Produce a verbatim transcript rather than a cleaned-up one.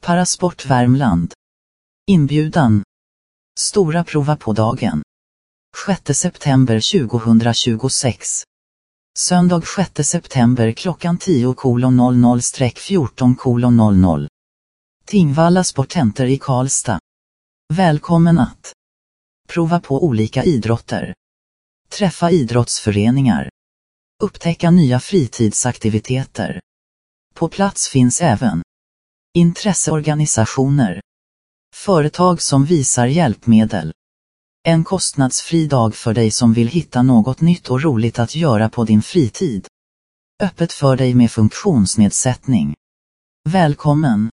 Parasport Värmland. Inbjudan. Stora prova på dagen. sjätte september tjugohundratjugosex. Söndag sjätte september klockan tio noll noll till fjorton noll noll. Tingvalla Sportcenter i Karlstad. Välkommen att prova på olika idrotter. Träffa idrottsföreningar. Upptäcka nya fritidsaktiviteter. På plats finns även intresseorganisationer. Företag som visar hjälpmedel. En kostnadsfri dag för dig som vill hitta något nytt och roligt att göra på din fritid. Öppet för dig med funktionsnedsättning. Välkommen!